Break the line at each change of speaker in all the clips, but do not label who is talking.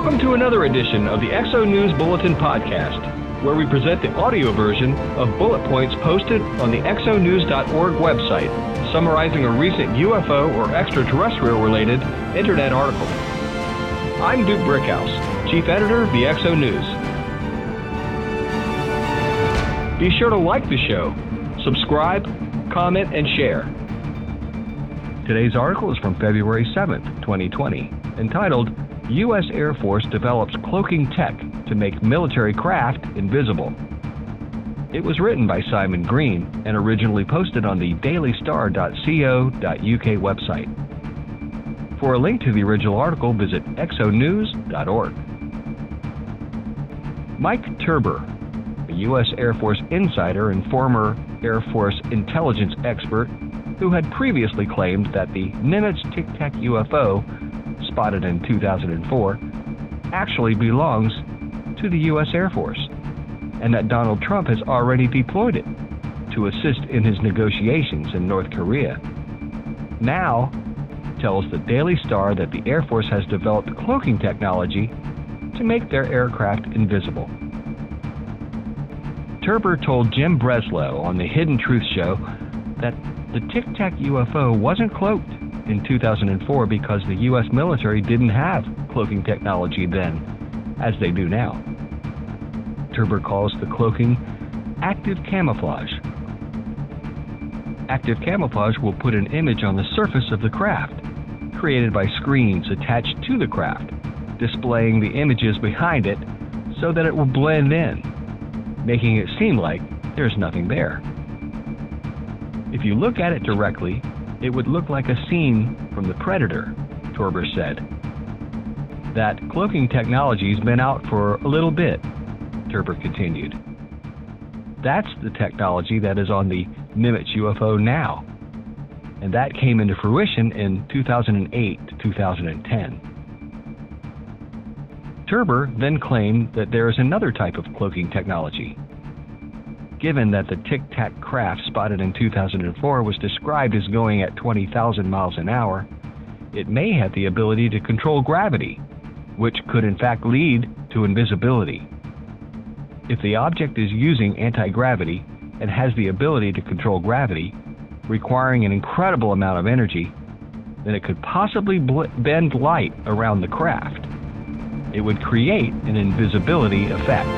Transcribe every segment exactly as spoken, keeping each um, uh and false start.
Welcome to another edition of the X O News Bulletin Podcast, where we present the audio version of bullet points posted on the X O News dot org website, summarizing a recent U F O or extraterrestrial-related internet article. I'm Duke Brickhouse, Chief Editor of the X O News. Be sure to like the show, subscribe, comment, and share. Today's article is from February seventh, twenty twenty, entitled, U S Air Force Develops Cloaking Tech to Make Military Craft Invisible. It was written by Simon Green and originally posted on the daily star dot co dot U K website. For a link to the original article, visit X O News dot org. Mike Turber, a U S Air Force insider and former Air Force intelligence expert who had previously claimed that the Nimitz Tic Tac U F O, spotted in two thousand four, actually belongs to the U S Air Force, and that Donald Trump has already deployed it to assist in his negotiations in North Korea, now tells the Daily Star that the Air Force has developed cloaking technology to make their aircraft invisible. Turber told Jim Breslow on the Hidden Truth Show that the Tic Tac U F O wasn't cloaked in two thousand four because the U S military didn't have cloaking technology then, as they do now. Turber calls the cloaking active camouflage. Active camouflage will put an image on the surface of the craft, created by screens attached to the craft, displaying the images behind it so that it will blend in, making it seem like there's nothing there. If you look at it directly, it would look like a scene from The Predator, Turber said. That cloaking technology's been out for a little bit, Turber continued. That's the technology that is on the Nimitz U F O now, and that came into fruition in two thousand eight to two thousand ten. Turber then claimed that there is another type of cloaking technology. Given that the Tic Tac craft spotted in two thousand four was described as going at twenty thousand miles an hour, it may have the ability to control gravity, which could in fact lead to invisibility. If the object is using anti-gravity and has the ability to control gravity, requiring an incredible amount of energy, then it could possibly bl- bend light around the craft. It would create an invisibility effect.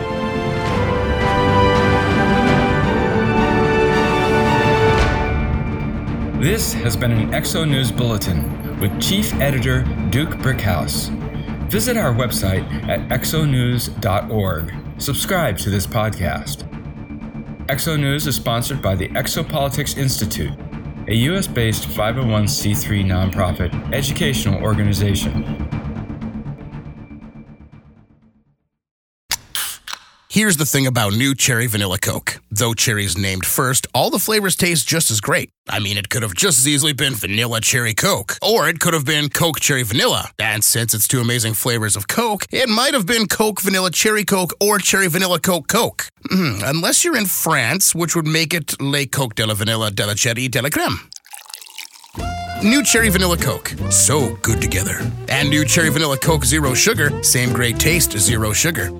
This has been an X O News Bulletin with Chief Editor Duke Brickhouse. Visit our website at X O News dot org. Subscribe to this podcast. X O News is sponsored by the Exopolitics Institute, a U S-based five oh one c three nonprofit educational organization.
Here's the thing about new Cherry Vanilla Coke. Though cherry's named first, all the flavors taste just as great. I mean, it could have just as easily been Vanilla Cherry Coke, or it could have been Coke Cherry Vanilla. And since it's two amazing flavors of Coke, it might have been Coke Vanilla Cherry Coke or Cherry Vanilla Coke Coke. Mm, unless you're in France, which would make it Le Coke de la Vanilla de la Cherry de la Crème. New Cherry Vanilla Coke, so good together. And new Cherry Vanilla Coke Zero Sugar, same great taste, zero sugar.